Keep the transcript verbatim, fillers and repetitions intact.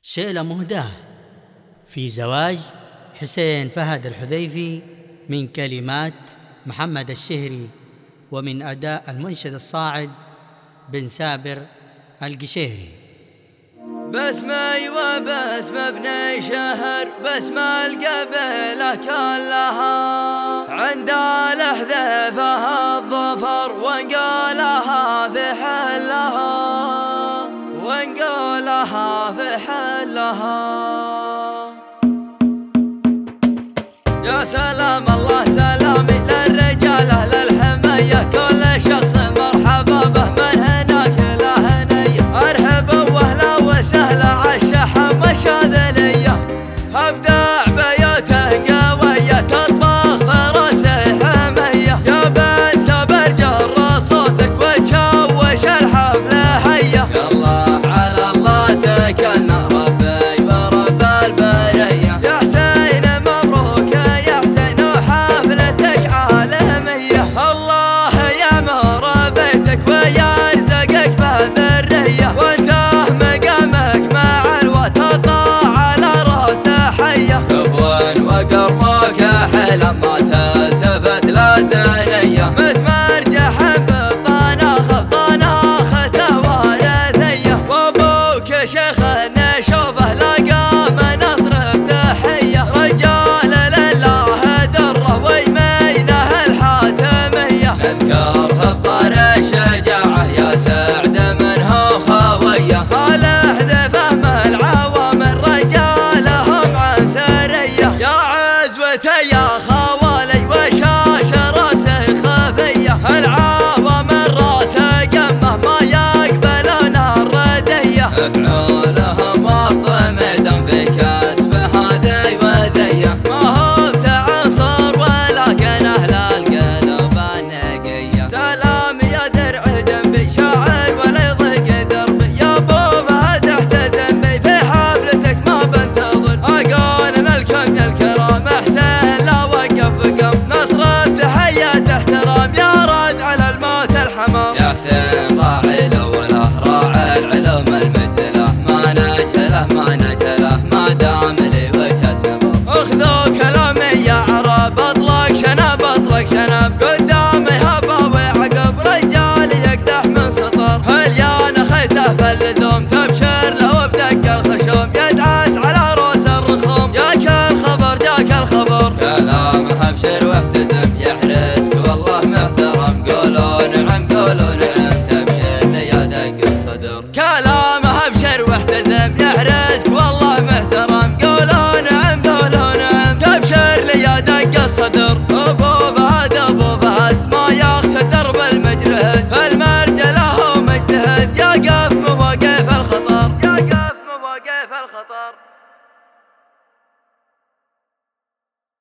شيلة مهداة في زواج حسين فهد الحذيفي، من كلمات محمد الشهري ومن أداء المنشد الصاعد بن سابر القشيري. بسمة وبسمة بني شهر، بسمة القبيلة كلها، عند الحذيفة الظفر ونقولها في حلها، ونقولها في حلها. يا سلام الله سلامي للرجالة للحمية، كل شخص مرحبا به من هناك لهنية، ارحبوا واهلا وسهلا عالشحم الشاذلية، ابداع بيوته قوية تطبخ فرسه حمية، يا بن سابر جر صوتك وتشوش الحفل هيا، يالله على الله تكلنا ربي ورب البرية، يا حسين مبروك يا حسين وحفلتك عالمية، الله يعمر بيتك ويرزقك بذرية، وانته مقامك مع الوتطا على راسه حية، كفوا وقرمك حلم ما تلتفت للدنيا، مثل مرجح بطناخه طناخته وارثية، وابوك شيخ نشوف